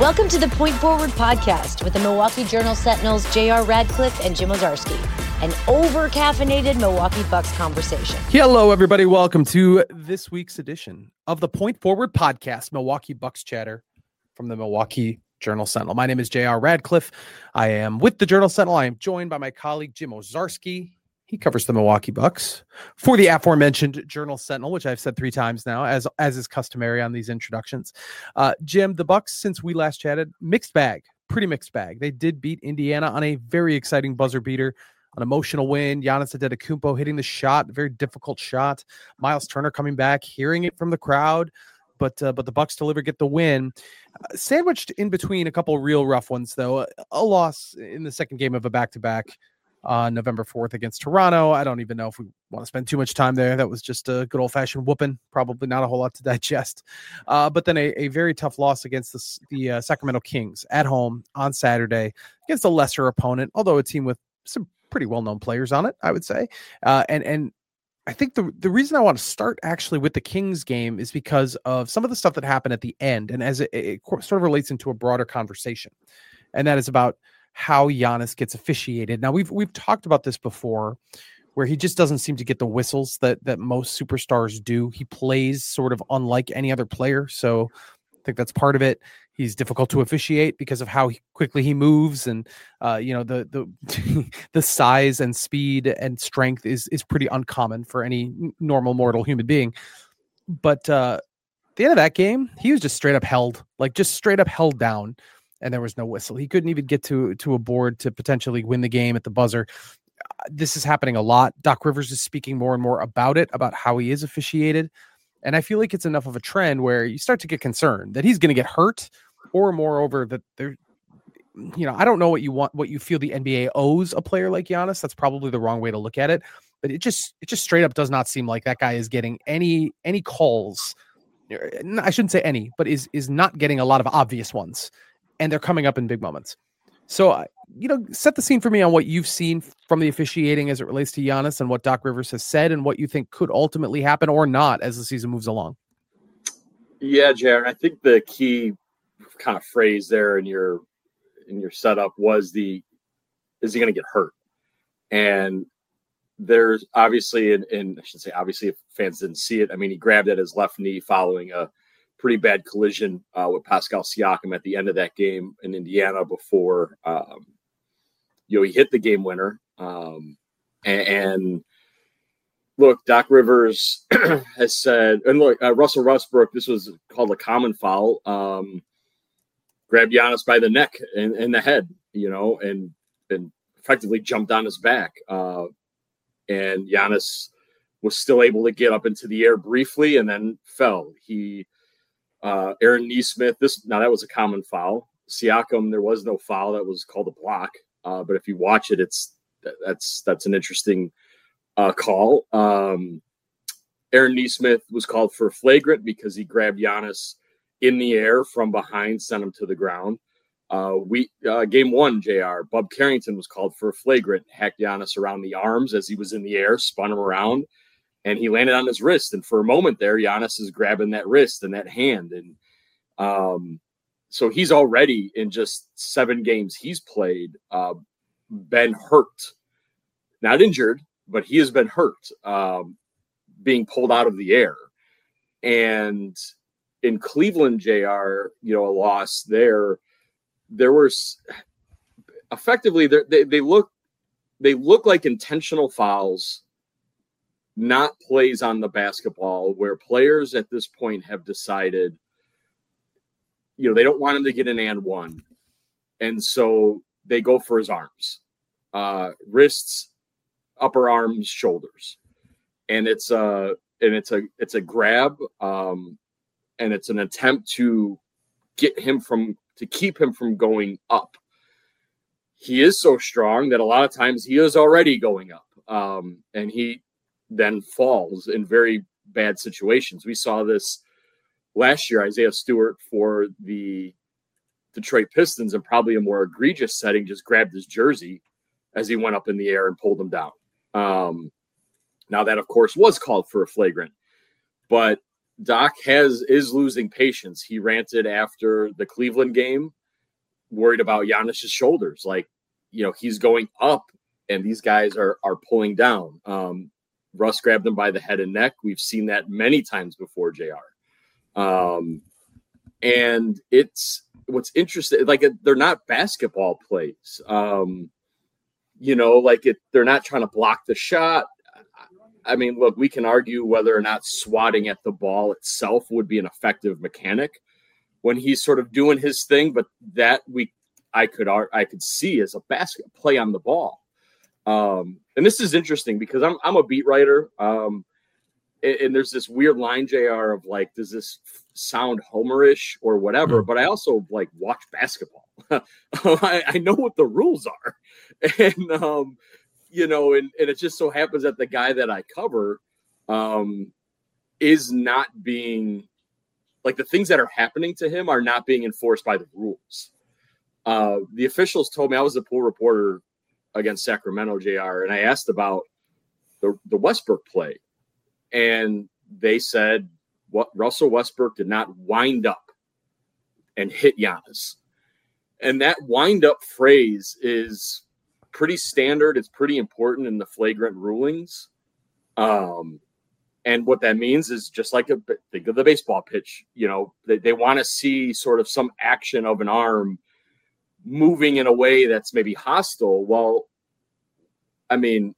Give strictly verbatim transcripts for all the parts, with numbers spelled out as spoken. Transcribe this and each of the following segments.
Welcome to the Point Forward podcast with the Milwaukee Journal Sentinel's J R Radcliffe and Jim Owczarski, an over-caffeinated Milwaukee Bucks conversation. Hello, everybody. Welcome to this week's edition of the Point Forward podcast, Milwaukee Bucks chatter from the Milwaukee Journal Sentinel. My name is J R Radcliffe. I am with the Journal Sentinel. I am joined by my colleague, Jim Owczarski. He covers the Milwaukee Bucks for the aforementioned Journal Sentinel, which I've said three times now, as as is customary on these introductions. Uh, Jim, the Bucks, since we last chatted, mixed bag, pretty mixed bag. They did beat Indiana on a very exciting buzzer beater, an emotional win. Giannis Antetokounmpo hitting the shot, a very difficult shot. Miles Turner coming back, hearing it from the crowd, but uh, but the Bucks deliver, get the win. Uh, sandwiched in between a couple real rough ones, though, a, a loss in the second game of a back-to-back on November fourth against Toronto. I don't even know if we want to spend too much time there. That was just a good old-fashioned whooping. Probably not a whole lot to digest. Uh, but then a, a very tough loss against the, the uh, Sacramento Kings at home on Saturday against a lesser opponent, although a team with some pretty well-known players on it, I would say. Uh, and and I think the, the reason I want to start actually with the Kings game is because of some of the stuff that happened at the end, and as it, it sort of relates into a broader conversation. And that is about how Giannis gets officiated. Now, we've we've talked about this before, where he just doesn't seem to get the whistles that that most superstars do. He plays sort of unlike any other player, so I think that's part of it. He's difficult to officiate because of how quickly he moves, and uh, you know the the the size and speed and strength is is pretty uncommon for any normal mortal human being. But uh, at the end of that game, he was just straight up held, like just straight up held down. And there was no whistle. He couldn't even get to, to a board to potentially win the game at the buzzer. Uh, this is happening a lot. Doc Rivers is speaking more and more about it, about how he is officiated. And I feel like it's enough of a trend where you start to get concerned that he's going to get hurt, or moreover, that there, you know, I don't know what you want, what you feel the N B A owes a player like Giannis. That's probably the wrong way to look at it. But it just, it just straight up does not seem like that guy is getting any, any calls. I shouldn't say any, but is, is not getting a lot of obvious ones. And they're coming up in big moments. So, uh, you know, set the scene for me on what you've seen from the officiating as it relates to Giannis and what Doc Rivers has said and what you think could ultimately happen or not as the season moves along. Yeah, Jared, I think the key kind of phrase there in your in your setup was the, is he going to get hurt? And there's obviously, and, and I should say obviously if fans didn't see it, I mean, he grabbed at his left knee following a pretty bad collision uh, with Pascal Siakam at the end of that game in Indiana before, um, you know, he hit the game winner. Um, and, and look, Doc Rivers has said, and look, uh, Russell Westbrook, this was called a common foul, um, grabbed Giannis by the neck and, and the head, you know, and, and effectively jumped on his back. Uh, and Giannis was still able to get up into the air briefly and then fell. He, Uh, Aaron Nesmith, this now that was a common foul. Siakam, there was no foul, that was called a block. Uh, but if you watch it, it's that's that's an interesting uh, call. Um, Aaron Nesmith was called for flagrant because he grabbed Giannis in the air from behind, sent him to the ground. Uh, we uh, game one, J R, Bub Carrington was called for flagrant, hacked Giannis around the arms as he was in the air, spun him around. And he landed on his wrist. And for a moment there, Giannis is grabbing that wrist and that hand. And um, so he's already in just seven games he's played, uh, been hurt. Not injured, but he has been hurt, um, being pulled out of the air. And in Cleveland, J R, you know, a loss there, there was effectively, they, they look, they look like intentional fouls, not plays on the basketball, where players at this point have decided, you know, they don't want him to get an and one. And so they go for his arms, uh, wrists, upper arms, shoulders. And it's a, and it's a, it's a grab. Um, and it's an attempt to get him from, to keep him from going up. He is so strong that a lot of times he is already going up. Um, and he, then falls in very bad situations. We saw this last year, Isaiah Stewart for the Detroit Pistons, in probably a more egregious setting, just grabbed his jersey as he went up in the air and pulled him down. Um, now that, of course, was called for a flagrant, but Doc has is losing patience. He ranted after the Cleveland game, worried about Giannis's shoulders. Like, you know, he's going up and these guys are are pulling down. Um, Russ grabbed him by the head and neck. We've seen that many times before, J R. Um, and it's what's interesting, like they're not basketball plays. Um, you know, like it, they're not trying to block the shot. I mean, look, we can argue whether or not swatting at the ball itself would be an effective mechanic when he's sort of doing his thing, but that we I could I could see as a basket play on the ball. Um, and this is interesting because I'm I'm a beat writer, um, and, and there's this weird line, J R, of like, does this sound homerish or whatever? Mm-hmm. But I also like watch basketball. I, I know what the rules are, and um, you know, and, and it just so happens that the guy that I cover um, is not being like the things that are happening to him are not being enforced by the rules. Uh, the officials told me, I was a pool reporter against Sacramento, J R, and I asked about the, the Westbrook play. And they said what Russell Westbrook did not wind up and hit Giannis. And that wind up phrase is pretty standard. It's pretty important in the flagrant rulings. Um, and what that means is just like a think of the baseball pitch, you know, they, they want to see sort of some action of an arm moving in a way that's maybe hostile. Well, I mean,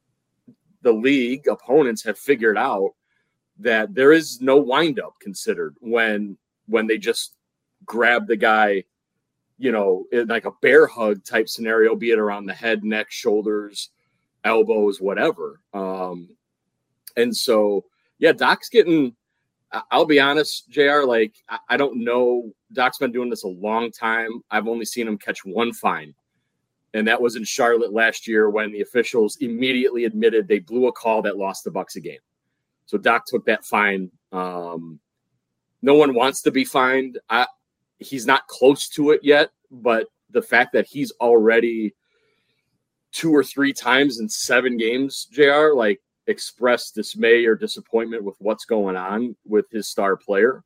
the league opponents have figured out that there is no windup considered when when they just grab the guy, you know, in like a bear hug type scenario, be it around the head, neck, shoulders, elbows, whatever. Um, and so, yeah, Doc's getting, I'll be honest, J R, like, I, I don't know. Doc's been doing this a long time. I've only seen him catch one fine. And that was in Charlotte last year when the officials immediately admitted they blew a call that lost the Bucks a game. So Doc took that fine. Um, no one wants to be fined. I, he's not close to it yet, but the fact that he's already two or three times in seven games, J R, like expressed dismay or disappointment with what's going on with his star player.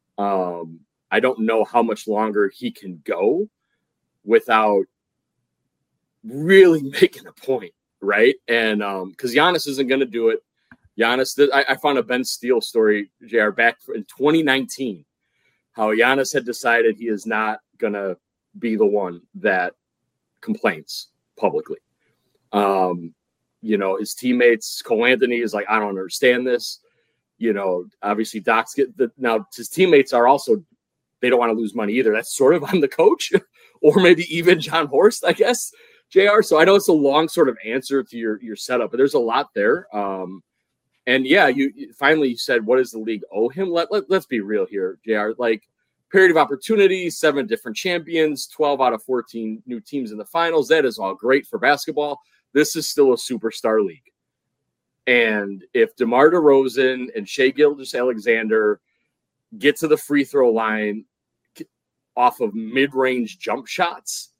Um, I don't know how much longer he can go without really making a point, right? And um, because Giannis isn't going to do it. Giannis, I, I found a Ben Steele story, J R, back in twenty nineteen, how Giannis had decided he is not going to be the one that complains publicly. Um, you know, his teammates, Cole Anthony is like, I don't understand this. You know, obviously Doc's get the, now his teammates are also, they don't want to lose money either. That's sort of on the coach or maybe even John Horst, I guess, J R. So I know it's a long sort of answer to your, your setup, but there's a lot there. Um, and yeah, you, you finally you said, what does the league owe him? Let, let, let's be real here, J R. Like, period of opportunity, seven different champions, twelve out of fourteen new teams in the finals. That is all great for basketball. This is still a superstar league. And if DeMar DeRozan and Shai Gilgeous-Alexander get to the free throw line off of mid-range jump shots,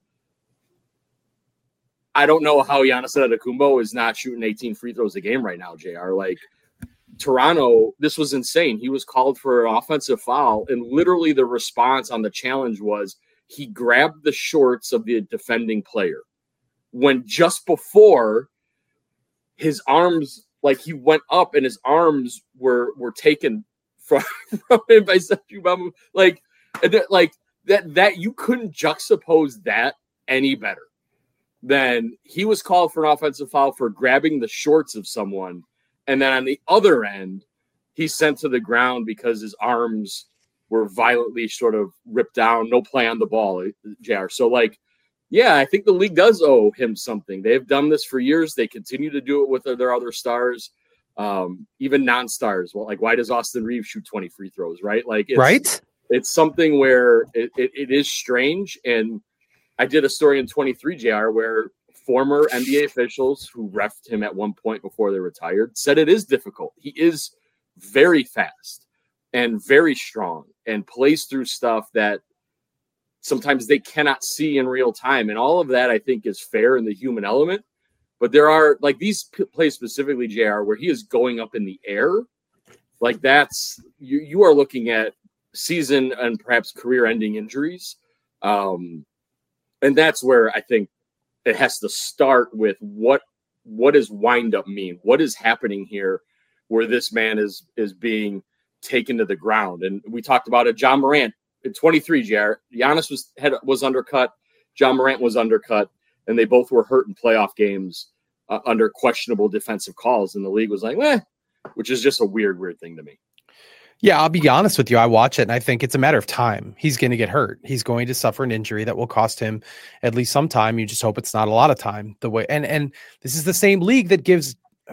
I don't know how Giannis Antetokounmpo is not shooting eighteen free throws a game right now, J R. Like, Toronto, this was insane. He was called for an offensive foul, and literally the response on the challenge was he grabbed the shorts of the defending player when just before his arms, like he went up and his arms were were taken from, from him by Sergio Bamba. Like, like that, that you couldn't juxtapose that any better than he was called for an offensive foul for grabbing the shorts of someone. And then on the other end, he's sent to the ground because his arms were violently sort of ripped down. No play on the ball, J R. So, like, yeah, I think the league does owe him something. They've done this for years. They continue to do it with their other stars, um, even non-stars. Well, like, why does Austin Reeves shoot twenty free throws, right? Like, it's, right? It's something where it, it, it is strange. And I did a story in twenty-three, J R, where former N B A officials who reffed him at one point before they retired said it is difficult. He is very fast and very strong and plays through stuff that sometimes they cannot see in real time. And all of that, I think, is fair in the human element. But there are, like, these p- plays specifically, J R, where he is going up in the air Like that's you. You are looking at season and perhaps career-ending injuries, um, and that's where I think it has to start with what what does wind up mean? What is happening here, where this man is is being taken to the ground? And we talked about it. John Morant at twenty-three. J R. Giannis was had was undercut. John Morant was undercut, and they both were hurt in playoff games uh, under questionable defensive calls. And the league was like, "Eh," which is just a weird, weird thing to me. Yeah, I'll be honest with you. I watch it and I think it's a matter of time. He's going to get hurt. He's going to suffer an injury that will cost him at least some time. You just hope it's not a lot of time. The way and and this is the same league that gives.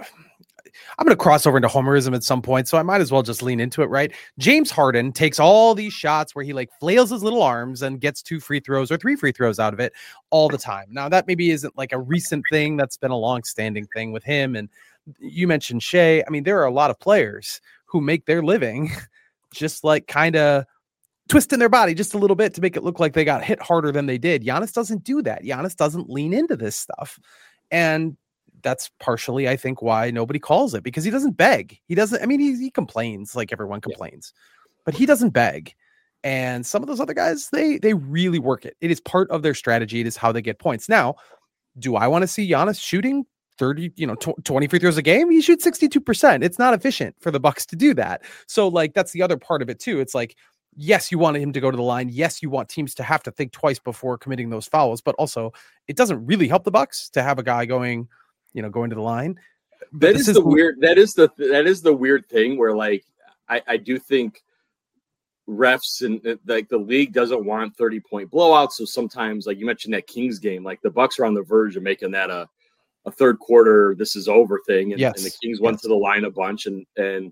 I'm going to cross over into homerism at some point, so I might as well just lean into it, right? James Harden takes all these shots where he like flails his little arms and gets two free throws or three free throws out of it all the time. Now that maybe isn't like a recent thing. That's been a long-standing thing with him. And you mentioned Shea. I mean, there are a lot of players who make their living just like kind of twisting their body just a little bit to make it look like they got hit harder than they did. Giannis doesn't do that. Giannis doesn't lean into this stuff. And that's partially, I think, why nobody calls it, because he doesn't beg. He doesn't, I mean, he, he complains like everyone complains, yeah. but he doesn't beg. And some of those other guys, they, they really work it. It is part of their strategy. It is how they get points. Now, do I want to see Giannis shooting thirty, you know, tw- twenty free throws a game? He shoots sixty-two percent. It's not efficient for the Bucks to do that. So like, that's the other part of it too. It's like, yes, you want him to go to the line. Yes, you want teams to have to think twice before committing those fouls, but also it doesn't really help the Bucks to have a guy going, you know, going to the line. But that is, is the weird, that is the, that is the weird thing where like, I, I do think refs and like the league doesn't want thirty point blowouts. So sometimes, like you mentioned that Kings game, like the Bucks are on the verge of making that a, a third quarter, this is over thing. And, yes. and the Kings went yes. to the line a bunch. And, and,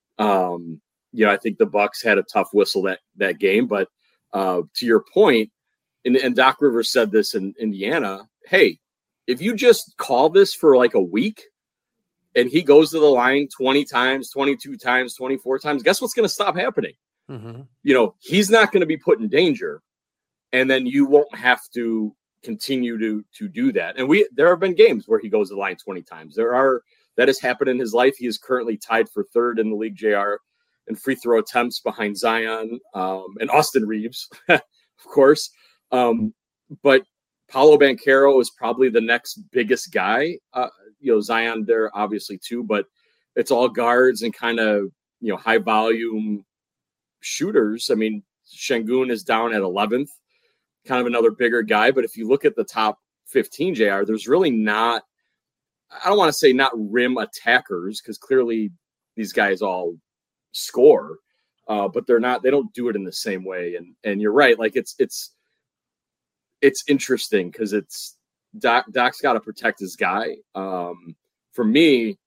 um, you know, I think the Bucks had a tough whistle that, that game, but, uh, to your point, and, and Doc Rivers said this in Indiana, hey, if you just call this for like a week and he goes to the line twenty times, twenty-two times, twenty-four times, guess what's going to stop happening? Mm-hmm. You know, he's not going to be put in danger. And then you won't have to continue to to do that. And we there have been games where he goes to the line twenty times. There are that has happened in his life. He is currently tied for third in the league, J R, in free throw attempts behind Zion um, and Austin Reeves, of course. Um, but Paolo Banchero is probably the next biggest guy. Uh, you know, Zion there obviously too, but it's all guards and kind of, you know, high volume shooters. I mean, Şengün is down at eleventh. Kind of another bigger guy, but if you look at the top fifteen, J R, there's really not, I don't want to say not rim attackers, because clearly these guys all score, uh, but they're not, they don't do it in the same way. And and you're right, like it's it's it's interesting because it's Doc Doc's got to protect his guy. Um, for me,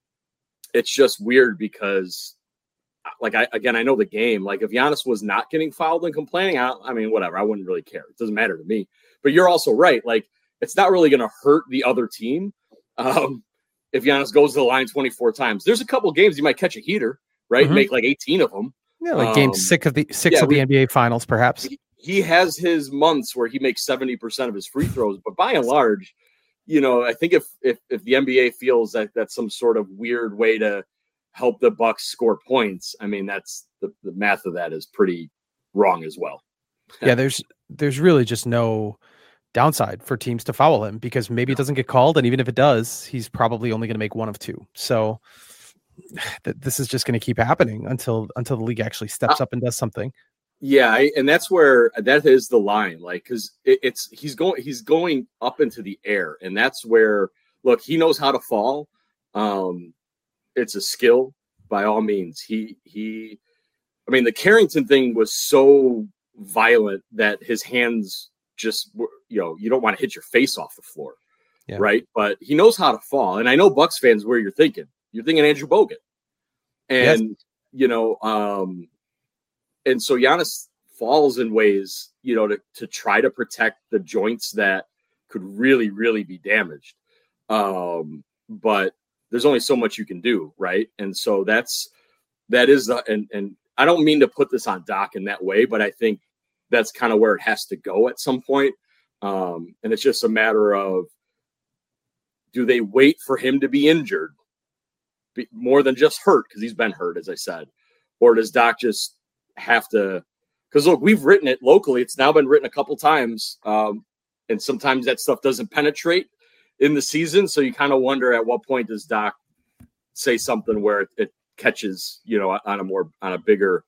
it's just weird because like, I, again, I know the game, like if Giannis was not getting fouled and complaining, I, I mean, whatever, I wouldn't really care. It doesn't matter to me, but you're also right. Like it's not really going to hurt the other team. Um, if Giannis goes to the line twenty-four times, there's a couple games you might catch a heater, right? Mm-hmm. Make like eighteen of them. Yeah. Like um, game six of the six yeah, of the we, N B A finals, perhaps. He, he has his months where he makes seventy percent of his free throws, but by and large, you know, I think if, if, if the N B A feels that that's some sort of weird way to help the Bucks score points, I mean, that's the, the math of that is pretty wrong as well. Yeah, there's there's really just no downside for teams to foul him because maybe it doesn't get called, and even if it does, he's probably only going to make one of two. So th- this is just going to keep happening until until the league actually steps uh, up and does something. Yeah, I, and that's where that is the line, like because it, it's he's going he's going up into the air, and that's where look he knows how to fall. Um, It's a skill by all means. He, he, I mean, the Carrington thing was so violent that his hands just, were, you know, you don't want to hit your face off the floor. Yeah. Right. But he knows how to fall. And I know Bucks fans where you're thinking, you're thinking Andrew Bogut. And, yes. you know, um, and so Giannis falls in ways, you know, to, to try to protect the joints that could really, really be damaged. Um, but there's only so much you can do, right? And so that's that is the and and I don't mean to put this on Doc in that way, but I think that's kind of where it has to go at some point. Um, and it's just a matter of do they wait for him to be injured be more than just hurt because he's been hurt, as I said, or does Doc just have to? Because look, we've written it locally; it's now been written a couple times, um, and sometimes that stuff doesn't penetrate in the season. So you kind of wonder at what point does Doc say something where it, it catches, you know, on a more on a bigger,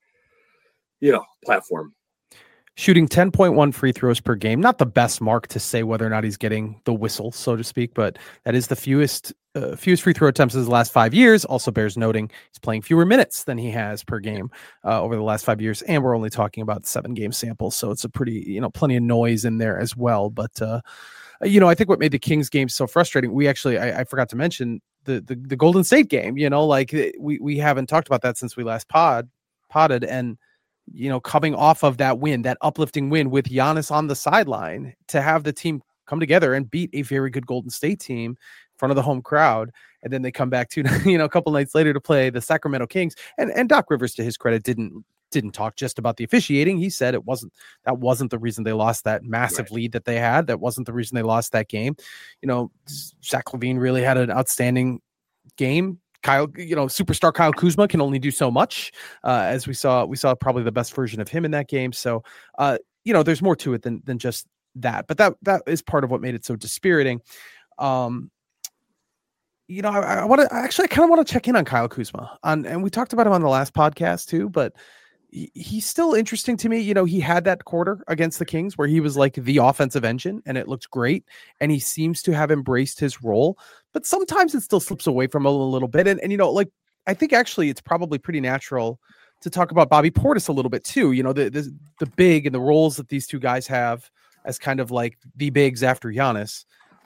you know, platform. Shooting ten point one free throws per game. Not the best mark to say whether or not he's getting the whistle, so to speak, but that is the fewest uh, fewest free throw attempts in the last five years. Also bears noting he's playing fewer minutes than he has per game uh, over the last five years. And we're only talking about seven game samples. So it's a pretty, you know, plenty of noise in there as well. But, uh, you know, I think what made the Kings game so frustrating, we actually, I, I forgot to mention the, the, the Golden State game, you know, like we, we haven't talked about that since we last pod potted and, you know, coming off of that win, that uplifting win with Giannis on the sideline, to have the team come together and beat a very good Golden State team in front of the home crowd. And then they come back to, you know, a couple nights later to play the Sacramento Kings. And and Doc Rivers, to his credit, didn't didn't talk just about the officiating. He said it wasn't, that wasn't the reason they lost that massive right. lead that they had. That wasn't the reason they lost that game. You know, Zach LaVine really had an outstanding game. Kyle, you know, superstar Kyle Kuzma can only do so much, uh, as we saw. We saw probably the best version of him in that game. So, uh, you know, there's more to it than than just that. But that that is part of what made it so dispiriting. Um, you know, I, I want to actually, I kind of want to check in on Kyle Kuzma, on, and we talked about him on the last podcast too. But he, he's still interesting to me. You know, he had that quarter against the Kings where he was like the offensive engine, and it looked great. And he seems to have embraced his role. But sometimes it still slips away from him a little bit. And, and, you know, like, I think actually it's probably pretty natural to talk about Bobby Portis a little bit too. You know, the, the, the big and the roles that these two guys have as kind of like the bigs after Giannis.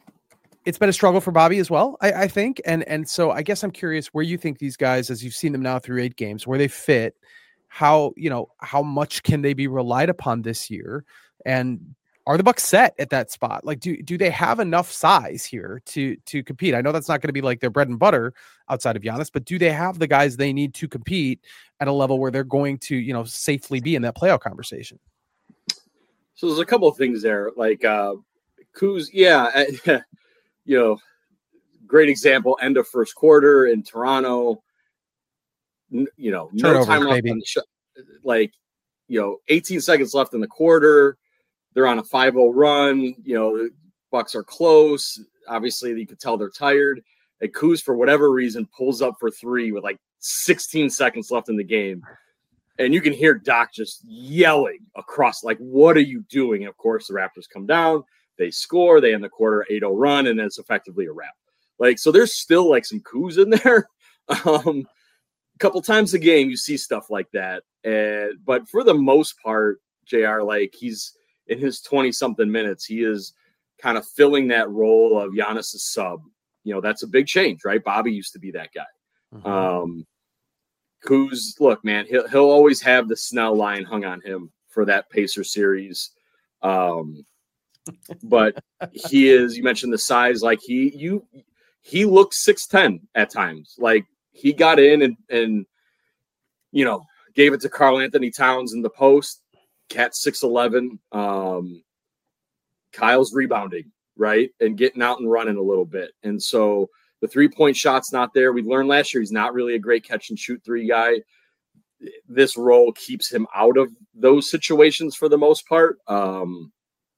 It's been a struggle for Bobby as well, I, I think. And, and so I guess I'm curious where you think these guys, as you've seen them now through eight games, where they fit, how, you know, how much can they be relied upon this year? And are the Bucks set at that spot? Like, do do they have enough size here to to compete? I know that's not going to be like their bread and butter outside of Giannis, but do they have the guys they need to compete at a level where they're going to, you know, safely be in that playoff conversation? So there's a couple of things there, like uh, Kuz, yeah, you know, great example. End of first quarter in Toronto. N- you know, no Turnover, time left maybe. on the shot. Like, you know, eighteen seconds left in the quarter. They're on a five oh run. You know, the Bucks are close. Obviously, you could tell they're tired. And Kuz, for whatever reason, pulls up for three with like sixteen seconds left in the game. And you can hear Doc just yelling across, like, what are you doing? And of course, the Raptors come down. They score. They end the quarter eight oh run, and then it's effectively a wrap. Like, so there's still like some Kuz in there. Um, a couple times a game, you see stuff like that. And but for the most part, J R, like, he's – in his twenty-something minutes, he is kind of filling that role of Giannis's sub. You know, that's a big change, right? Bobby used to be that guy. Mm-hmm. Um, Kuz, look, man, he'll, he'll always have the Snell line hung on him for that Pacer series. Um, but he is, you mentioned the size, like he, you, he looks six ten at times. Like, he got in and, and, you know, gave it to Karl Anthony Towns in the post. Cat six eleven. Um, Kyle's rebounding, right? And getting out and running a little bit. And so the three-point shot's not there. We learned last year he's not really a great catch-and-shoot three guy. This role keeps him out of those situations for the most part. Um,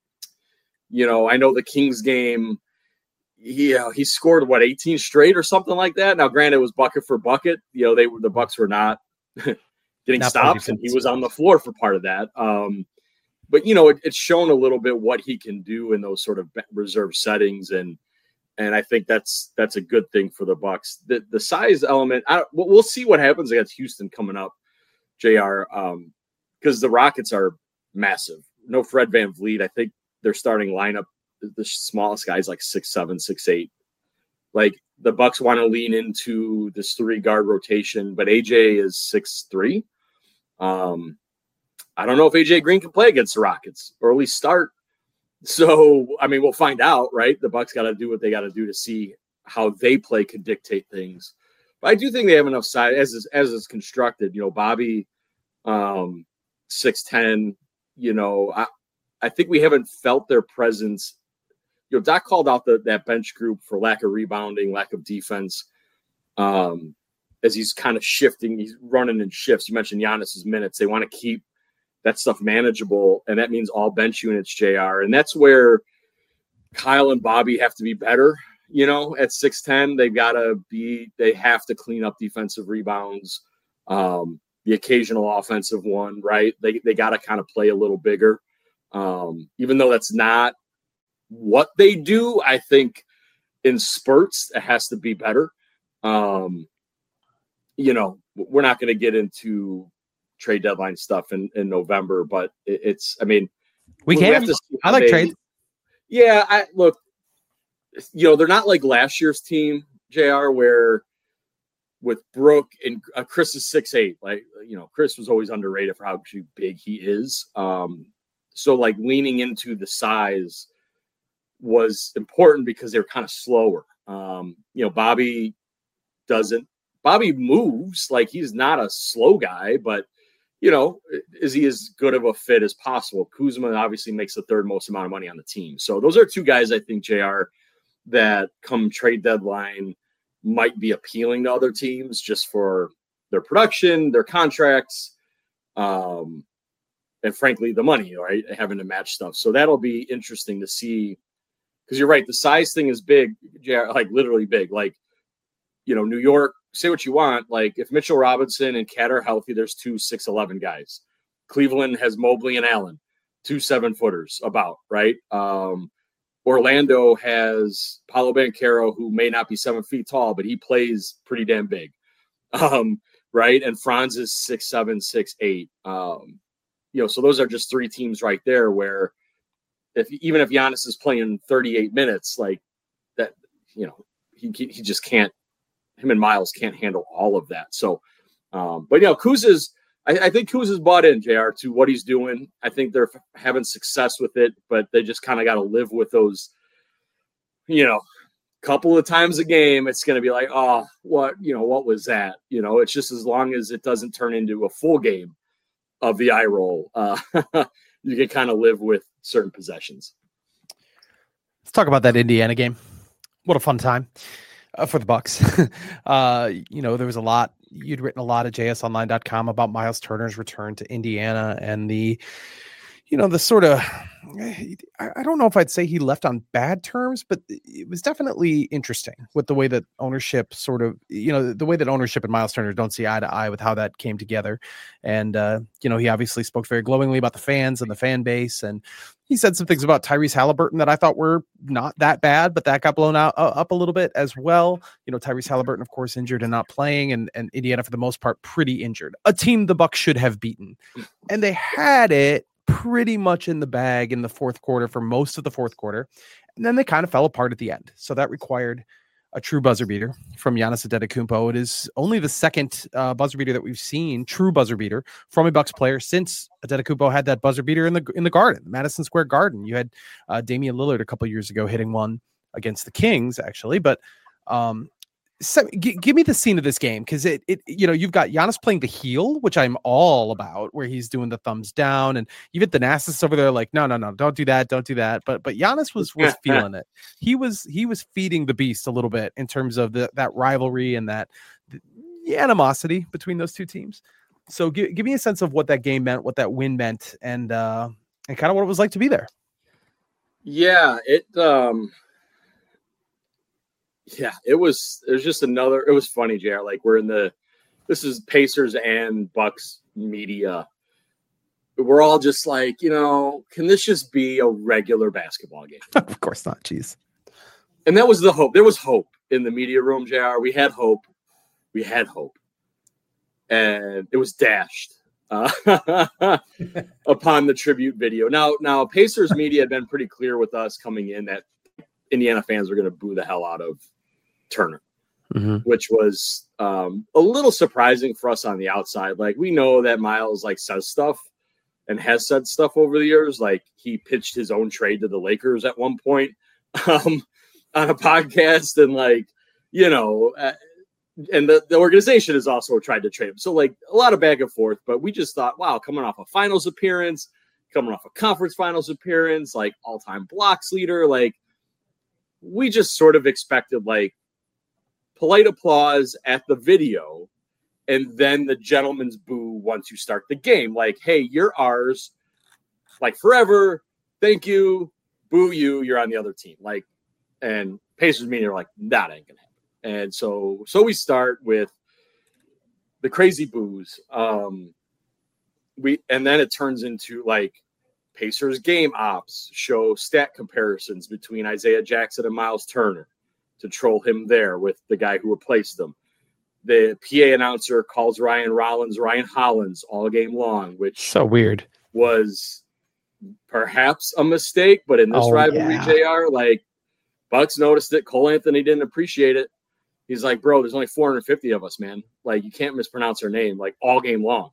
you know, I know the Kings game, he, uh, he scored, what, eighteen straight or something like that? Now, granted, it was bucket for bucket. You know, they were the Bucks were not – getting Not stops, and he was on the floor for part of that. Um, but, you know, it, it's shown a little bit what he can do in those sort of reserve settings, and and I think that's that's a good thing for the Bucks. The the size element, I don't, we'll see what happens against Houston coming up, J R, um, because the Rockets are massive. No Fred VanVleet. I think their starting lineup, the smallest guy's like six seven, six eight. Like, the Bucks want to lean into this three guard rotation, but A J is six three. Um, I don't know if A J Green can play against the Rockets, or at least start. So, I mean, we'll find out, right? The Bucks got to do what they got to do to see how they play can dictate things. But I do think they have enough size as is, as is constructed. You know, Bobby, um, six ten. You know, I I think we haven't felt their presence. You know, Doc called out the, that bench group for lack of rebounding, lack of defense. Um, as he's kind of shifting, he's running in shifts. You mentioned Giannis's minutes. They want to keep that stuff manageable, and that means all bench units, J R. And that's where Kyle and Bobby have to be better. You know, at six ten, they've got to be, they have to clean up defensive rebounds, um, the occasional offensive one, right? They they got to kind of play a little bigger. Um, even though that's not what they do, I think in spurts, it has to be better. Um, you know, we're not going to get into trade deadline stuff in, in November, but it, it's, I mean, we can. We I like they, trades. Yeah, I look, you know, they're not like last year's team, J R, where with Brooke and uh, Chris is six eight. Like, you know, Chris was always underrated for how big he is. Um, so like leaning into the size was important because they were kind of slower. Um, you know, Bobby doesn't, Bobby moves, like he's not a slow guy, but you know, is he as good of a fit as possible? Kuzma obviously makes the third most amount of money on the team. So those are two guys I think, J R, that come trade deadline might be appealing to other teams just for their production, their contracts, um, and frankly, the money, right? Having to match stuff. So that'll be interesting to see, because you're right. The size thing is big, J R, like literally big. Like, you know, New York, say what you want. Like if Mitchell Robinson and Cat are healthy, there's two six eleven guys. Cleveland has Mobley and Allen, two seven footers about, right? Um, Orlando has Paolo Banchero, who may not be seven feet tall, but he plays pretty damn big, um, right? And Franz is six seven, six eight. Um, you know, so those are just three teams right there where if even if Giannis is playing thirty-eight minutes, like that, you know, he he just can't. Him and Miles can't handle all of that. So, um, but you know, Kuz is. I, I think Kuz is bought in, J R, to what he's doing. I think they're having success with it, but they just kind of got to live with those, you know, couple of times a game. It's going to be like, oh, what, you know, what was that? You know, it's just as long as it doesn't turn into a full game of the eye roll, uh, you can kind of live with certain possessions. Let's talk about that Indiana game. What a fun time. Uh, for the Bucks. uh, you know, there was a lot, you'd written a lot at J S online dot com about Miles Turner's return to Indiana and the, you know, the sort of, I don't know if I'd say he left on bad terms, but it was definitely interesting with the way that ownership sort of, you know, the way that ownership and Miles Turner don't see eye to eye with how that came together. And, uh, you know, he obviously spoke very glowingly about the fans and the fan base. And he said some things about Tyrese Halliburton that I thought were not that bad, but that got blown out uh, up a little bit as well. You know, Tyrese Halliburton, of course, injured and not playing, and, and Indiana, for the most part, pretty injured. A team the Bucks should have beaten. And they had it pretty much in the bag in the fourth quarter for most of the fourth quarter. And then they kind of fell apart at the end. So that required a true buzzer beater from Giannis Antetokounmpo. It is only the second uh, buzzer beater that we've seen, true buzzer beater from a Bucks player since Antetokounmpo had that buzzer beater in the in the Garden, Madison Square Garden. You had uh, Damian Lillard a couple years ago hitting one against the Kings, actually. But um, so, g- give me the scene of this game, because it, it, you know, you've got Giannis playing the heel, which I'm all about, where he's doing the thumbs down, and even Thanasis over there, like, no, no, no, don't do that, don't do that. But but Giannis was was feeling it. He was he was feeding the beast a little bit in terms of the that rivalry and that the animosity between those two teams. So give give me a sense of what that game meant, what that win meant, and uh, and kind of what it was like to be there. Yeah, it. Um... Yeah, it was, it was just another, it was funny, J R. Like we're in the, this is Pacers and Bucks media. We're all just like, you know, can this just be a regular basketball game? Of course not. Jeez. And that was the hope. There was hope in the media room, J R. We had hope. We had hope. And it was dashed uh, upon the tribute video. Now, now Pacers media had been pretty clear with us coming in that Indiana fans were going to boo the hell out of Turner, mm-hmm. which was um, a little surprising for us on the outside. Like we know that Miles like says stuff and has said stuff over the years. Like he pitched his own trade to the Lakers at one point um, on a podcast, and like, you know, uh, and the, the organization has also tried to trade him. So like a lot of back and forth, but we just thought, wow, coming off a finals appearance, coming off a conference finals appearance, like all-time blocks leader, like we just sort of expected like polite applause at the video and then the gentleman's boo once you start the game. Like, hey, you're ours, like forever. Thank you. Boo you. You're on the other team. Like, and Pacers media are like, that ain't gonna happen. And so, so we start with the crazy boos. Um, we and then it turns into like Pacers game ops show stat comparisons between Isaiah Jackson and Miles Turner to troll him there with the guy who replaced them. The P A announcer calls Ryan Rollins Ryan Hollins all game long, which so weird was perhaps a mistake, but in this oh, rivalry, yeah. J R, like Bucks noticed it. Cole Anthony didn't appreciate it. He's like, bro, there's only four hundred fifty of us, man. Like, you can't mispronounce our name like all game long.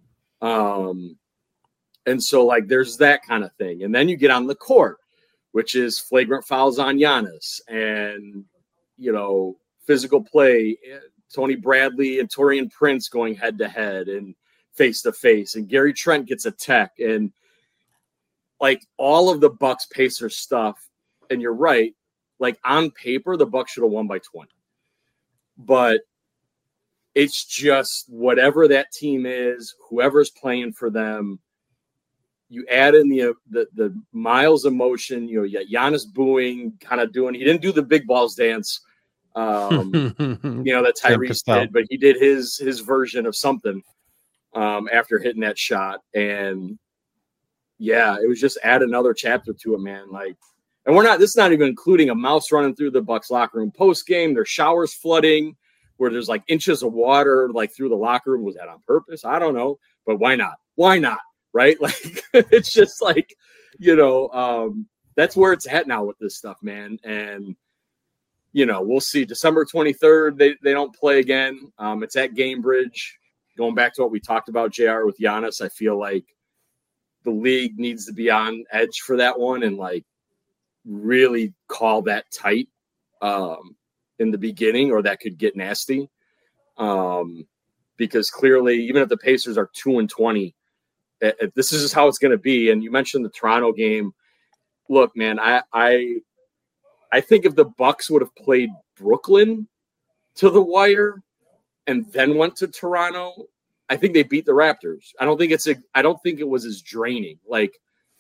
Um, and so like there's that kind of thing, and then you get on the court, which is flagrant fouls on Giannis, and you know physical play. Tony Bradley and Taurean Prince going head to head and face to face, and Gary Trent gets a tech, and like all of the Bucks Pacers stuff. And you're right, like on paper, the Bucks should have won by twenty, but it's just whatever that team is, whoever's playing for them. You add in the the, the Miles emotion, you know, you got Giannis booing, kind of doing. He didn't do the big balls dance. Um, you know, that Tyrese did, but he did his his version of something um, after hitting that shot. And yeah, it was just add another chapter to it, man. Like, and we're not, this is not even including a mouse running through the Bucks locker room post game. There's showers flooding where there's like inches of water like through the locker room. Was that on purpose? I don't know, but why not? Why not? Right? Like, it's just like, you know, um, that's where it's at now with this stuff, man. And you know, we'll see. December twenty-third, they, they don't play again. Um, it's at Gamebridge. Going back to what we talked about, J R, with Giannis, I feel like the league needs to be on edge for that one and, like, really call that tight um, in the beginning, or that could get nasty. Um, because clearly, even if the Pacers are two and twenty, if this is just how it's going to be. And you mentioned the Toronto game. Look, man, I I – I think if the Bucks would have played Brooklyn to the wire and then went to Toronto, I think they beat the Raptors. I don't think it's a, I don't think it was as draining. Like,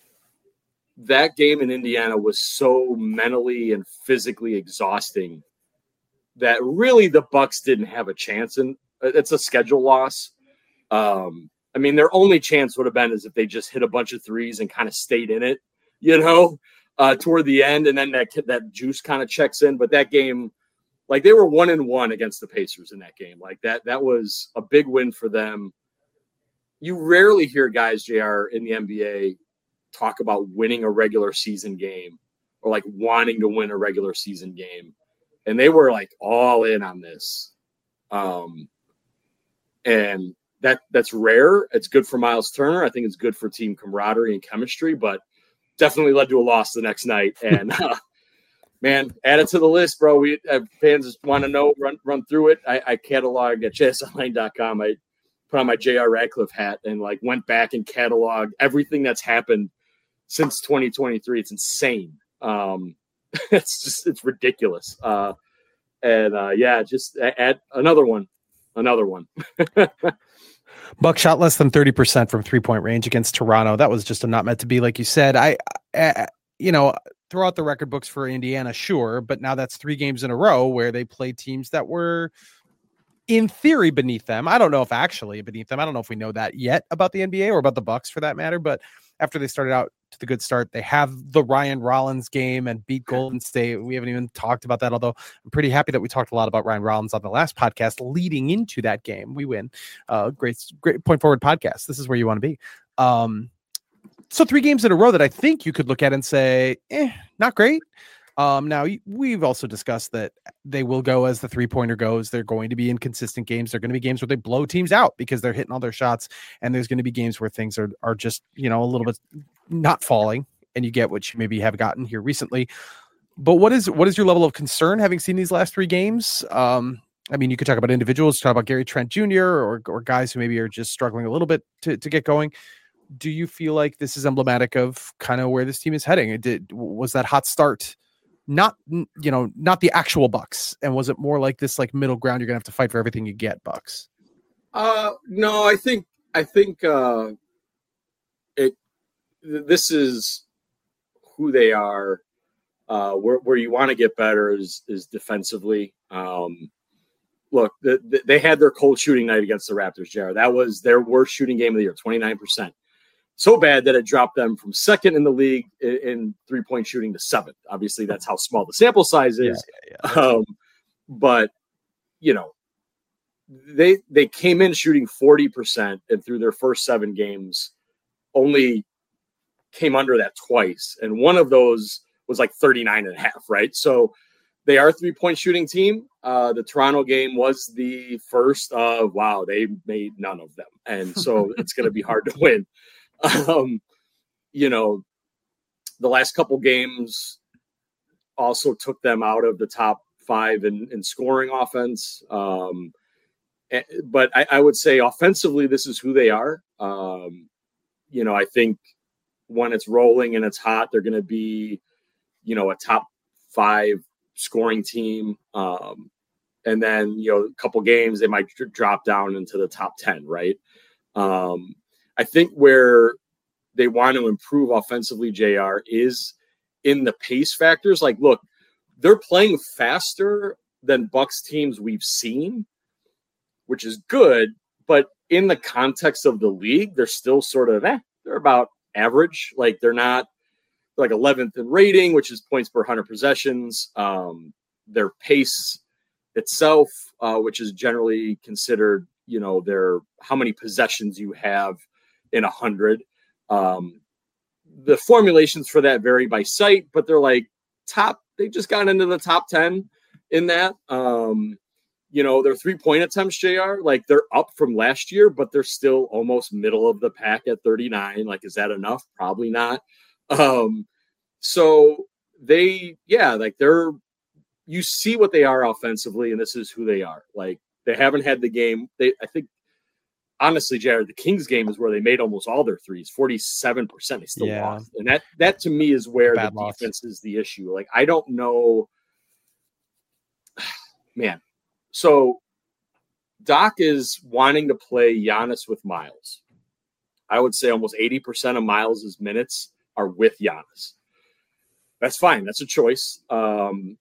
that game in Indiana was so mentally and physically exhausting that really the Bucks didn't have a chance. And it's a schedule loss. Um, I mean, their only chance would have been is if they just hit a bunch of threes and kind of stayed in it, you know? Uh, toward the end, and then that that juice kind of checks in. But that game, like, they were one and one against the Pacers in that game. Like, that that was a big win for them. You rarely hear guys, J R, in the N B A talk about winning a regular season game or like wanting to win a regular season game, and they were like all in on this. Um, and that that's rare. It's good for Miles Turner. I think it's good for team camaraderie and chemistry, but definitely led to a loss the next night. And uh, man, add it to the list, bro. We uh, fans just want to know, run run through it. I, I cataloged at J S online dot com. I put on my J R Radcliffe hat and like went back and cataloged everything that's happened since twenty twenty-three. It's insane. Um, it's just it's ridiculous. Uh, and uh, yeah, just add another one, another one. Buck shot less than thirty percent from three-point range against Toronto. That was just a not meant to be, like you said. I, I, you know, throw out the record books for Indiana, sure, but now that's three games in a row where they played teams that were, in theory, beneath them. I don't know if actually beneath them. I don't know if we know that yet about the N B A or about the Bucks for that matter, but after they started out to the good start, they have the Ryan Rollins game and beat Golden State. We haven't even talked about that, although I'm pretty happy that we talked a lot about Ryan Rollins on the last podcast leading into that game. We win. Uh, great, great point forward podcast. This is where you want to be. Um, so three games in a row that I think you could look at and say, eh, not great. Um, now, we've also discussed that they will go as the three-pointer goes. They're going to be inconsistent games. They're going to be games where they blow teams out because they're hitting all their shots, and there's going to be games where things are are just, you know, a little bit not falling, and you get what you maybe have gotten here recently. But what is what is your level of concern having seen these last three games? Um, I mean, you could talk about individuals, talk about Gary Trent Junior or or guys who maybe are just struggling a little bit to, to get going. Do you feel like this is emblematic of kind of where this team is heading? It did was that hot start not, you know, not the actual Bucks, and was it more like this like middle ground? You're gonna have to fight for everything you get, Bucks. Uh, no, I think I think uh, it. This is who they are. Uh, where where you want to get better is is defensively. Um, look, the, the, they had their cold shooting night against the Raptors, Jared. That was their worst shooting game of the year, twenty-nine percent. So bad that it dropped them from second in the league in, in three-point shooting to seventh. Obviously, that's how small the sample size is. Yeah, yeah, yeah. Um, but, you know, they they came in shooting forty percent, and through their first seven games only came under that twice. And one of those was like thirty-nine and a half, right? So they are a three-point shooting team. Uh, the Toronto game was the first of, wow, they made none of them. And so it's going to be hard to win. Um, you know, the last couple games also took them out of the top five in, in scoring offense. Um, but I, I would say offensively, this is who they are. Um, you know, I think when it's rolling and it's hot, they're going to be, you know, a top five scoring team. Um, and then, you know, a couple games, they might drop down into the top ten, right? Um, I think where they want to improve offensively, J R, is in the pace factors. Like, look, they're playing faster than Bucks teams we've seen, which is good. But in the context of the league, they're still sort of, eh, they're about average. Like, they're not like eleventh in rating, which is points per one hundred possessions. Um, their pace itself, uh, which is generally considered, you know, their how many possessions you have in a hundred. Um, the formulations for that vary by site, but they're like top. They just got into the top ten in that. Um, you know, their three point attempts, J R, like they're up from last year, but they're still almost middle of the pack at thirty-nine. Like, is that enough? Probably not. Um, so they, yeah, like they're, you see what they are offensively, and this is who they are. Like, they haven't had the game. They, I think, honestly, Jared, the Kings game is where they made almost all their threes, forty-seven percent. They still yeah. lost. And that, that to me is where the loss. defense is the issue. Like, I don't know, man. So Doc is wanting to play Giannis with Miles. I would say almost eighty percent of Miles's minutes are with Giannis. That's fine. That's a choice. Um,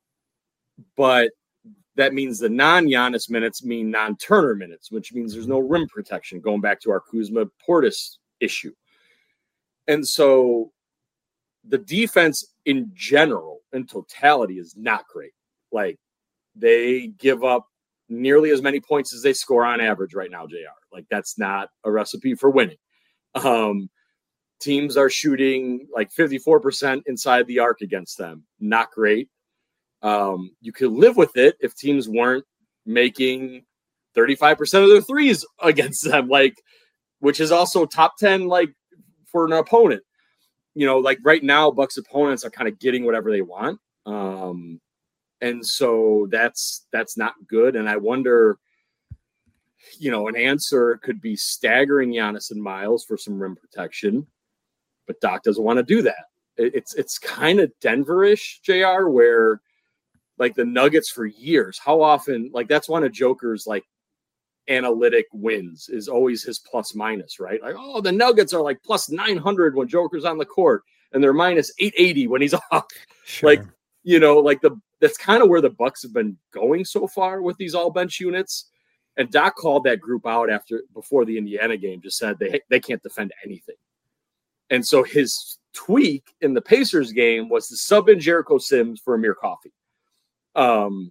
but that means the non-Giannis minutes mean non-Turner minutes, which means there's no rim protection, going back to our Kuzma-Portis issue. And so the defense in general, in totality, is not great. Like, they give up nearly as many points as they score on average right now, J R. Like, that's not a recipe for winning. Um, teams are shooting like fifty-four percent inside the arc against them. Not great. Um, you could live with it if teams weren't making thirty-five percent of their threes against them, like, which is also top ten, like, for an opponent. You know, like right now, Bucks opponents are kind of getting whatever they want. Um, and so that's, that's not good. And I wonder, you know, an answer could be staggering Giannis and Miles for some rim protection, but Doc doesn't want to do that. It's, it's kind of Denver-ish, J R, where, like, the Nuggets for years, how often, like, that's one of Joker's, like, analytic wins is always his plus minus, right? Like, oh, the Nuggets are like plus nine hundred when Joker's on the court, and they're minus eight eighty when he's off. Sure. Like, you know, like the, that's kind of where the Bucks have been going so far with these all bench units. And Doc called that group out after, before the Indiana game, just said they, they can't defend anything. And so his tweak in the Pacers game was to sub in Jericho Sims for Amir Coffey. Um,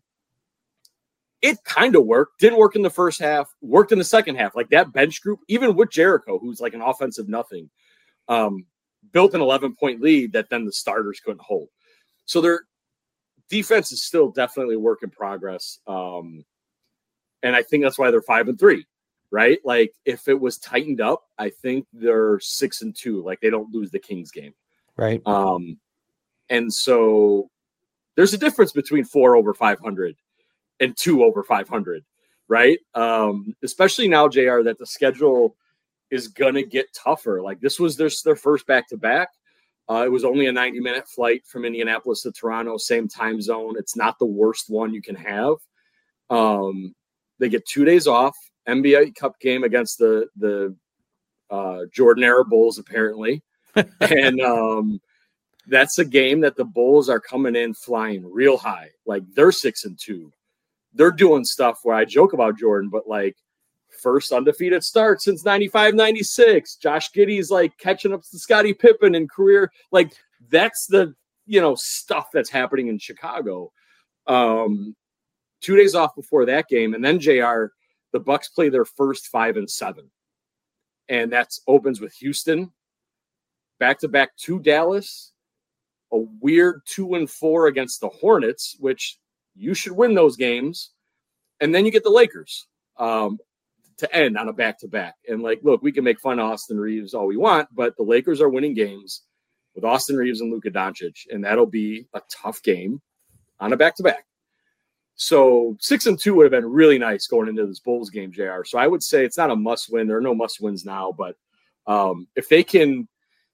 it kind of worked. Didn't work in the first half. Worked in the second half. Like, that bench group, even with Jericho, who's like an offensive nothing, um, built an eleven-point lead that then the starters couldn't hold. So their defense is still definitely a work in progress. Um, and I think that's why they're five and three, right? Like, if it was tightened up, I think they're six and two. Like, they don't lose the Kings game, right? Um, and so there's a difference between four over five hundred and two over five hundred, right? Um, especially now, J R, that the schedule is going to get tougher. Like, this was their, their first back-to-back. Uh, it was only a ninety-minute flight from Indianapolis to Toronto, same time zone. It's not the worst one you can have. Um, they get two days off N B A Cup game against the the uh, Jordan era Bulls, apparently. and um, that's a game that the Bulls are coming in flying real high. Like, they're six and two. They're doing stuff where I joke about Jordan, but like, first undefeated start since ninety-five ninety-six. Josh Giddey's like catching up to Scottie Pippen in career. Like, that's the, you know, stuff that's happening in Chicago. Um, two days off before that game. And then J R, the Bucks play their first five and seven. And that's opens with Houston, back-to-back to Dallas, a weird two and four against the Hornets, which you should win those games. And then you get the Lakers um, to end on a back-to-back. And like, look, we can make fun of Austin Reeves all we want, but the Lakers are winning games with Austin Reeves and Luka Doncic, and that'll be a tough game on a back-to-back. So six and two would have been really nice going into this Bulls game, J R. So I would say it's not a must-win. There are no must-wins now, but um, if they can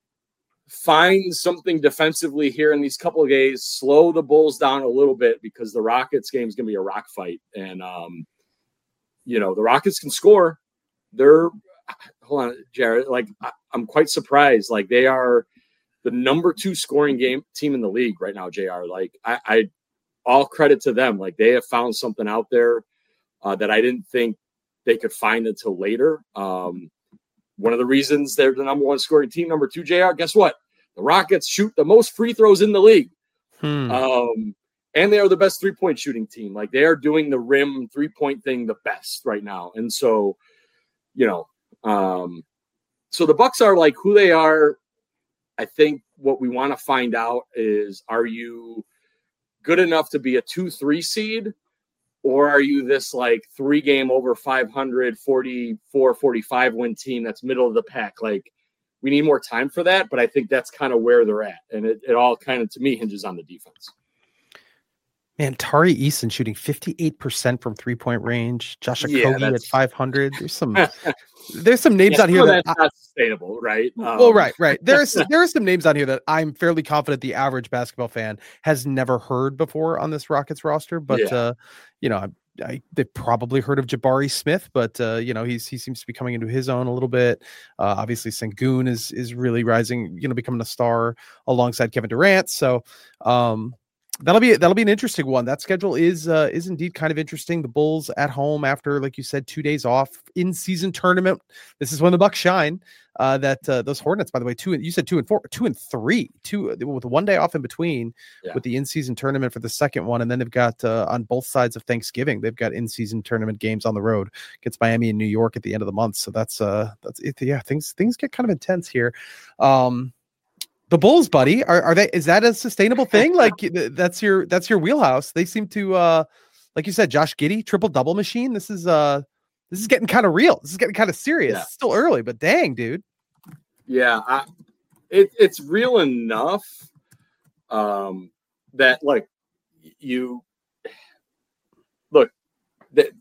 find something defensively here in these couple of days, slow the Bulls down a little bit, because the Rockets game is going to be a rock fight. And, um, you know, the Rockets can score. They're, hold on, Jared, like, I, I'm quite surprised. Like, they are the number two scoring game team in the league right now, J R. Like, I, I all credit to them. Like, they have found something out there uh, that I didn't think they could find until later. Um, One of the reasons they're the number one scoring team, number two, J R, guess what? The Rockets shoot the most free throws in the league. Hmm. Um, and they are the best three-point shooting team. Like, they are doing the rim three-point thing the best right now. And so, you know, um, so the Bucks are like who they are. I think what we want to find out is, are you good enough to be a two three seed? Or are you this like three game over five hundred, forty-four, forty-five win team that's middle of the pack? Like, we need more time for that, but I think that's kind of where they're at. And it, it all kind of, to me, hinges on the defense. Man, Tari Eason shooting fifty-eight percent from three-point range. Josh Okogie yeah, at five hundred. There's some there's some names yeah, out here that that's I, not sustainable, right? Um, well, right, right. There's there are some names on here that I'm fairly confident the average basketball fan has never heard before on this Rockets roster. But yeah. uh, you know, I, I they've probably heard of Jabari Smith, but uh, you know, he's he seems to be coming into his own a little bit. Uh, obviously, Sengun is is really rising, you know, becoming a star alongside Kevin Durant. So. Um, That'll be that'll be an interesting one. That schedule is uh, is indeed kind of interesting. The Bulls at home after, like you said, two days off in season tournament. This is when the Bucks shine. Uh, that uh, those Hornets, by the way, two and you said two and four, two and three, two with one day off in between yeah. with the in season tournament for the second one, and then they've got uh, on both sides of Thanksgiving, they've got in season tournament games on the road. Gets Miami and New York at the end of the month, so that's uh that's it. Yeah, things things get kind of intense here. Um, The Bulls, buddy, are are they? Is that a sustainable thing? Like that's your that's your wheelhouse. They seem to, uh, like you said, Josh Giddey, triple double machine. This is uh, this is getting kind of real. This is getting kind of serious. Yeah. It's still early, but dang, dude. Yeah, I, it it's real enough. Um, that like you look that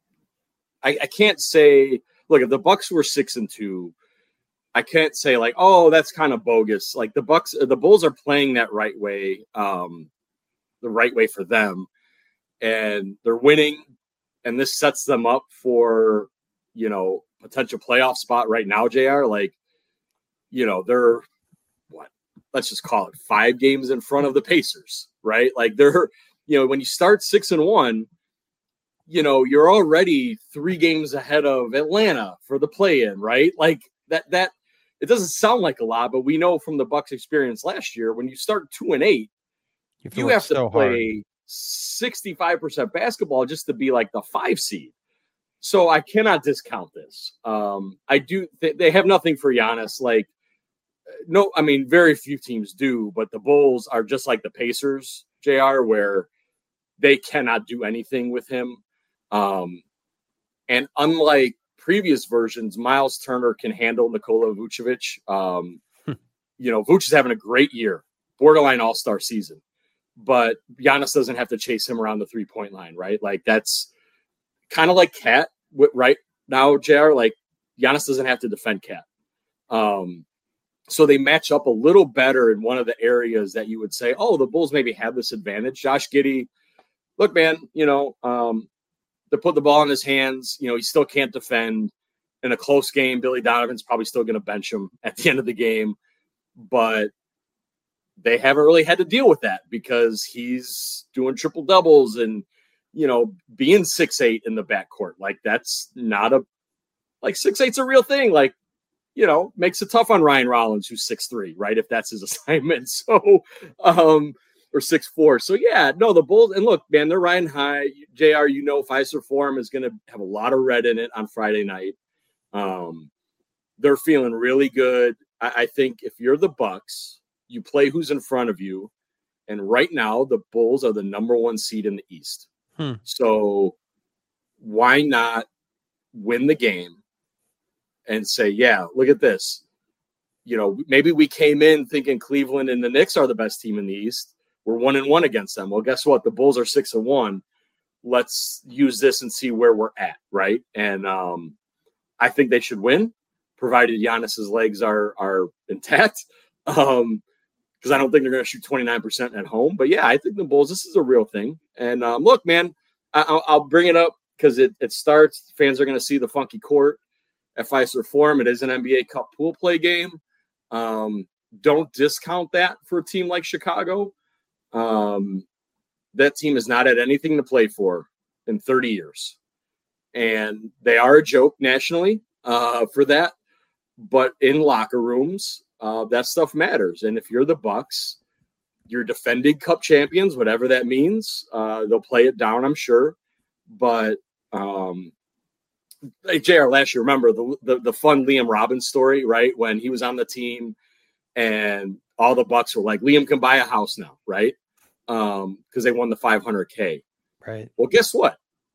I I can't say look if the Bucks were six and two. I can't say like, oh, that's kind of bogus. Like the Bucks, the Bulls are playing that right way, um, the right way for them, and they're winning. And this sets them up for, you know, potential playoff spot right now. J R, like, you know, they're what? Let's just call it five games in front of the Pacers, right? Like they're, you know, when you start six and one, you know, you're already three games ahead of Atlanta for the play-in, right? Like that that. It doesn't sound like a lot, but we know from the Bucks experience last year, when you start two and eight, you, you have to so play hard. sixty-five percent basketball just to be like the five seed. So I cannot discount this. Um, I do. Th- they have nothing for Giannis. Like, no, I mean, very few teams do, but the Bulls are just like the Pacers, J R, where they cannot do anything with him. Um, and unlike previous versions, Miles Turner can handle Nikola Vucevic. Um, you know, Vuce is having a great year, borderline all-star season, but Giannis doesn't have to chase him around the three-point line, right? Like that's kind of like Cat right now, J R. Like Giannis doesn't have to defend Cat. Um, so they match up a little better in one of the areas that you would say, oh, the Bulls maybe have this advantage. Josh Giddey, look, man, you know, um, They put the ball in his hands. You know, he still can't defend. In a close game, Billy Donovan's probably still going to bench him at the end of the game. But they haven't really had to deal with that because he's doing triple doubles and, you know, being six eight in the backcourt. Like, that's not a – like, six eight's a real thing. Like, you know, makes it tough on Ryan Rollins, who's six three, right, if that's his assignment. So – um or six four. So, yeah, no, the Bulls – and look, man, they're riding high. J R, you know, Fiserv Forum is going to have a lot of red in it on Friday night. Um, they're feeling really good. I, I think if you're the Bucks, you play who's in front of you. And right now, the Bulls are the number one seed in the East. Hmm. So why not win the game and say, yeah, look at this. You know, maybe we came in thinking Cleveland and the Knicks are the best team in the East. We're one and one against them. Well, guess what? The Bulls are six and one. Let's use this and see where we're at, right? And um, I think they should win, provided Giannis's legs are are intact. Um, because I don't think they're going to shoot twenty-nine percent at home. But, yeah, I think the Bulls, this is a real thing. And, um, look, man, I, I'll, I'll bring it up because it, it starts. Fans are going to see the funky court at Fiserv Forum. It is an N B A Cup pool play game. Um, don't discount that for a team like Chicago. Um, that team has not had anything to play for in thirty years. And they are a joke nationally uh, for that. But in locker rooms, uh, that stuff matters. And if you're the Bucks, you're defending Cup champions, whatever that means. Uh, they'll play it down, I'm sure. But um, hey, J R, last year, remember the, the the fun Liam Robbins story, right? When he was on the team and all the Bucks were like, Liam can buy a house now, right? Um, because they won the five hundred K. Right. Well, guess what?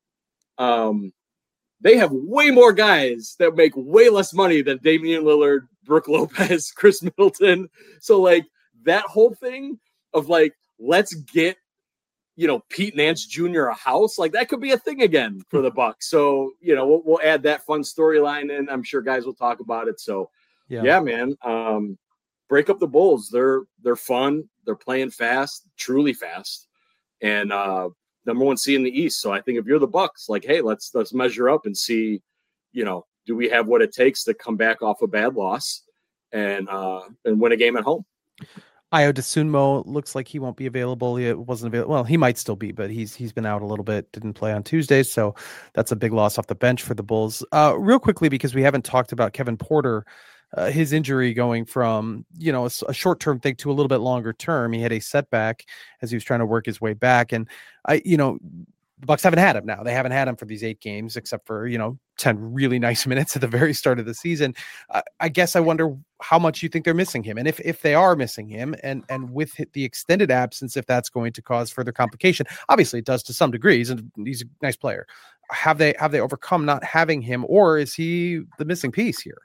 Um, they have way more guys that make way less money than Damian Lillard, Brook Lopez, Chris Middleton. So, like, that whole thing of, like, let's get, you know, Pete Nance Junior a house, like, that could be a thing again for the Bucks. So, you know, we'll, we'll add that fun storyline in. I'm sure guys will talk about it. So, yeah, yeah man, um, break up the Bulls. They're they're fun. They're playing fast, truly fast, and uh, number one seed in the East. So I think if you're the Bucks, like, hey, let's let's measure up and see, you know, do we have what it takes to come back off a bad loss and uh, and win a game at home? Ayo Dosunmu looks like he won't be available. He wasn't available. Well, he might still be, but he's he's been out a little bit. Didn't play on Tuesdays, so that's a big loss off the bench for the Bulls. Uh, real quickly, because we haven't talked about Kevin Porter. Uh, his injury going from, you know, a, a short-term thing to a little bit longer term. He had a setback as he was trying to work his way back. And I, you know, the Bucks haven't had him now. They haven't had him for these eight games, except for, you know, ten really nice minutes at the very start of the season. Uh, I guess I wonder how much you think they're missing him. And if, if they are missing him and, and with the extended absence, if that's going to cause further complication. Obviously it does to some degree. He's a, he's a nice player. Have they, have they overcome not having him, or is he the missing piece here?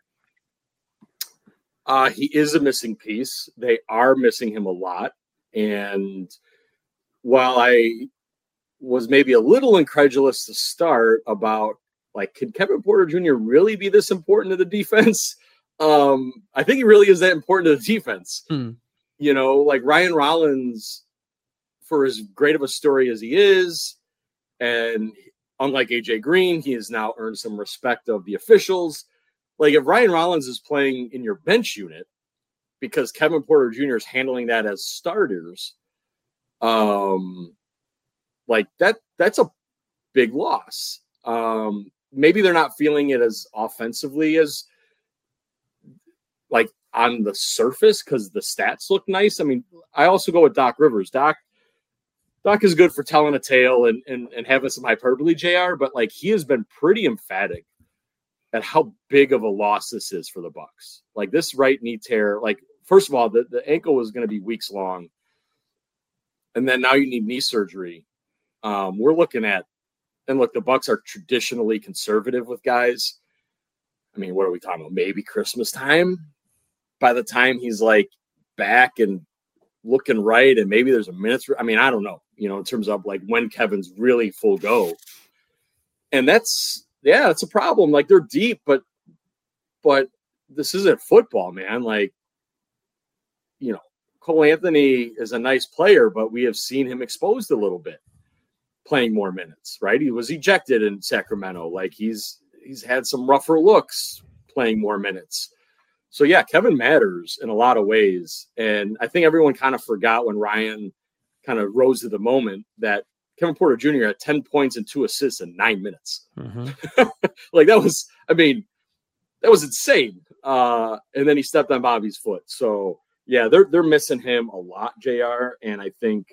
Uh, he is a missing piece. They are missing him a lot. And while I was maybe a little incredulous to start about, like, could Kevin Porter Junior really be this important to the defense? Um, I think he really is that important to the defense. Hmm. You know, like Ryan Rollins, for as great of a story as he is, and unlike A J Green, he has now earned some respect of the officials. Like, if Ryan Rollins is playing in your bench unit because Kevin Porter Junior is handling that as starters, um, like that, that's a big loss. Um, maybe they're not feeling it as offensively as, like, on the surface because the stats look nice. I mean, I also go with Doc Rivers. Doc, Doc is good for telling a tale and, and, and having some hyperbole, J R, but, like, he has been pretty emphatic at how big of a loss this is for the Bucks. Like, this right knee tear, like, first of all, the, the ankle was going to be weeks long. And then now you need knee surgery. Um, we're looking at, and look, the Bucks are traditionally conservative with guys. I mean, what are we talking about? Maybe Christmas time by the time he's, like, back and looking right. And maybe there's a minute. I mean, I don't know, you know, in terms of, like, when Kevin's really full go. And that's, yeah, it's a problem. Like, they're deep, but but this isn't football, man. Like, you know, Cole Anthony is a nice player, but we have seen him exposed a little bit. playing more minutes, right? He was ejected in Sacramento. Like he's he's had some rougher looks playing more minutes. So yeah, Kevin matters in a lot of ways. And I think everyone kind of forgot when Ryan kind of rose to the moment that Kevin Porter Junior had ten points and two assists in nine minutes. Mm-hmm. Like that was, I mean, that was insane. Uh, and then he stepped on Bobby's foot. So yeah, they're they're missing him a lot, J R. And I think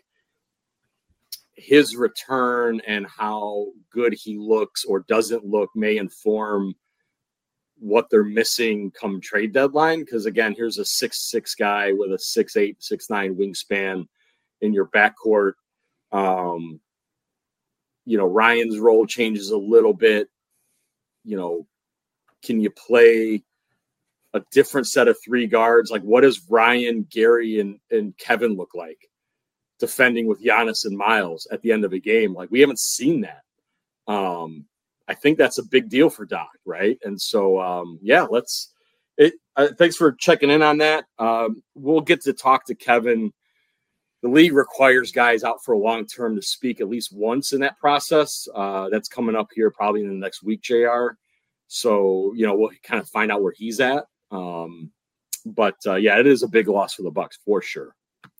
his return and how good he looks or doesn't look may inform what they're missing come trade deadline. Because again, here's a six six guy with a six eight, six nine wingspan in your backcourt. Um, you know, Ryan's role changes a little bit. You know, can you play a different set of three guards? Like, what does Ryan, Gary, and, and Kevin look like defending with Giannis and Miles at the end of a game? Like, we haven't seen that. Um, I think that's a big deal for Doc, right? And so, um, yeah, let's it. Uh, thanks for checking in on that. Um, we'll get to talk to Kevin. The league requires guys out for a long term to speak at least once in that process. Uh, that's coming up here probably in the next week, J R. So, you know, we'll kind of find out where he's at. Um, but uh, yeah, it is a big loss for the Bucks for sure.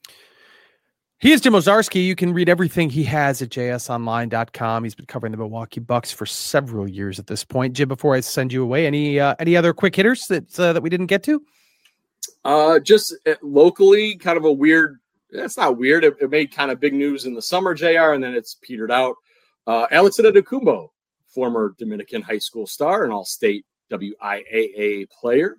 He is Jim Owczarski. You can read everything he has at j s online dot com. He's been covering the Milwaukee Bucks for several years at this point. Jim, before I send you away, any uh, any other quick hitters that uh, that we didn't get to? Uh, just locally, kind of a weird. It's not weird. It, it made kind of big news in the summer, J R, and then it's petered out. Uh, Alex Antetokounmpo, former Dominican high school star and all-state W I A A player,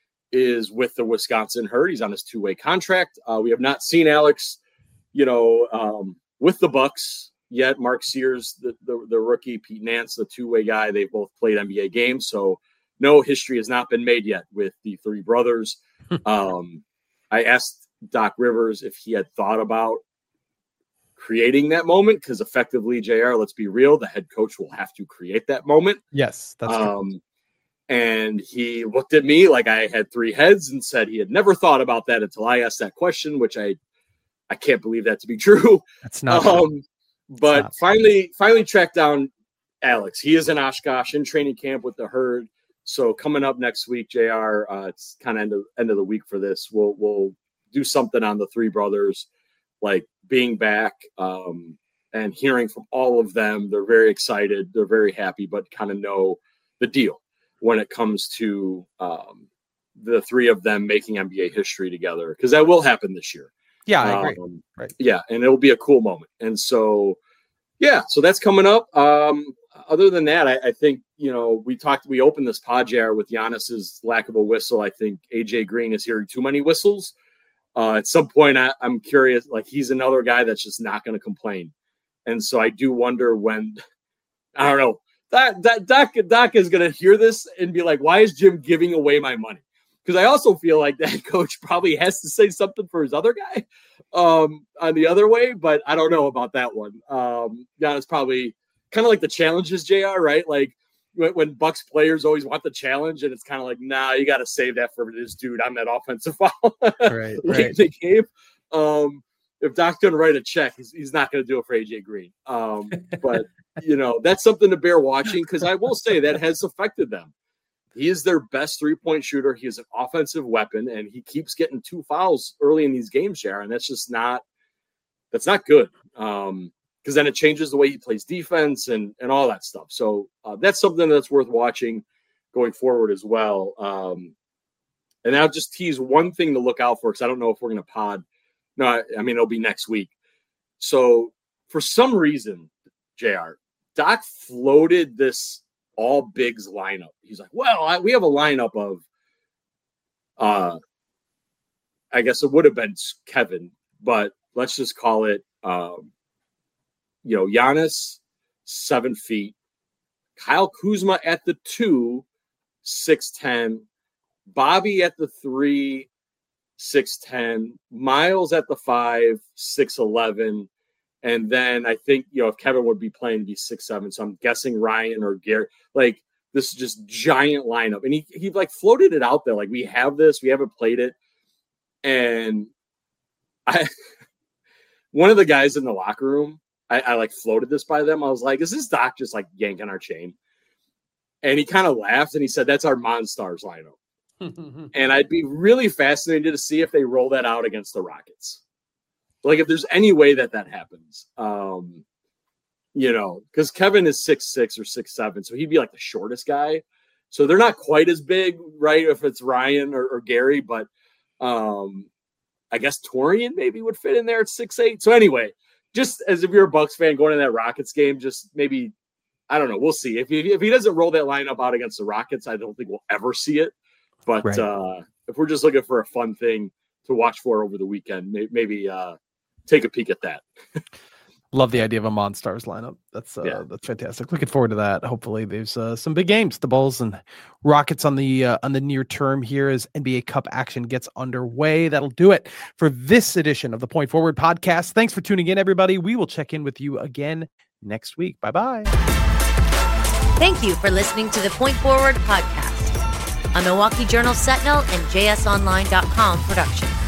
is with the Wisconsin Herd. He's on his two-way contract. Uh, we have not seen Alex, you know, um, with the Bucks yet. Mark Sears, the, the, the rookie, Pete Nance, the two-way guy, they've both played N B A games. So no history has not been made yet with the three brothers. um, I asked Doc Rivers if he had thought about creating that moment, because effectively, J R, let's be real, the head coach will have to create that moment. Yes, that's um, true. And he looked at me like I had three heads and said he had never thought about that until I asked that question, which I I can't believe that to be true. That's not um, true. But not finally, true. finally tracked down Alex. He is in Oshkosh in training camp with the Herd. So coming up next week, J R, uh, it's kind of end of end of the week for this. We'll we'll do something on the three brothers, like being back um, and hearing from all of them. They're very excited. They're very happy, but kind of know the deal when it comes to um, the three of them making N B A history together, because that will happen this year. Yeah, I agree. Um, right. Yeah, and it'll be a cool moment. And so, yeah, so that's coming up. Um, other than that, I, I think, you know, we talked, we opened this pod, J R, with Giannis's lack of a whistle. I think A J Green is hearing too many whistles. Uh, at some point, I, I'm curious, like he's another guy that's just not going to complain. And so I do wonder when, I don't know, that, that Doc, Doc is going to hear this and be like, why is Jim giving away my money? Because I also feel like that coach probably has to say something for his other guy um, on the other way, but I don't know about that one. Um, yeah, it's probably kind of like the challenges, J R, right? Like when, when Bucks players always want the challenge, and it's kind of like, nah, you got to save that for this dude on that offensive foul right, late right. in the game. Um, if Doc's going to write a check, he's, he's not going to do it for A J Green. Um, but, you know, that's something to bear watching, because I will say that has affected them. He is their best three-point shooter. He is an offensive weapon, and he keeps getting two fouls early in these games, Sharon. That's just not that's not good, um, because then it changes the way he plays defense and, and all that stuff. So uh, that's something that's worth watching going forward as well. Um, and I'll just tease one thing to look out for, because I don't know if we're going to pod. No, I, I mean, it'll be next week. So for some reason, J R, Doc floated this all bigs lineup. He's like, well, I, we have a lineup of, uh, I guess it would have been Kevin, but let's just call it, um, you know, Giannis, seven feet, Kyle Kuzma at the two, six ten, Bobby at the three, six ten, Miles at the five, six eleven. And then I think, you know, if Kevin would be playing, it'd be six seven. So I'm guessing Ryan or Gary, like this is just giant lineup. And he, he like floated it out there. Like, we have this, we haven't played it. And I, one of the guys in the locker room, I, I like floated this by them. I was like, is this doc just like yanking our chain? And he kind of laughed and he said, that's our Monstars lineup. And I'd be really fascinated to see if they roll that out against the Rockets. Like if there's any way that that happens, um, you know, because Kevin is six six or six seven, so he'd be like the shortest guy. So they're not quite as big, right? If it's Ryan or, or Gary, but um, I guess Torian maybe would fit in there at six eight. So anyway, just as if you're a Bucks fan going to that Rockets game, just maybe, I don't know, we'll see. If he, if he doesn't roll that lineup out against the Rockets, I don't think we'll ever see it. But right. uh, if we're just looking for a fun thing to watch for over the weekend, maybe, maybe uh, take a peek at that. Love the idea of a Monstars lineup. That's uh, yeah. that's fantastic. Looking forward to that. Hopefully, there's uh, some big games. The Bulls and Rockets on the uh, on the near term here as N B A Cup action gets underway. That'll do it for this edition of the Point Forward podcast. Thanks for tuning in, everybody. We will check in with you again next week. Bye bye. Thank you for listening to the Point Forward podcast, a Milwaukee Journal Sentinel and J S Online dot com production.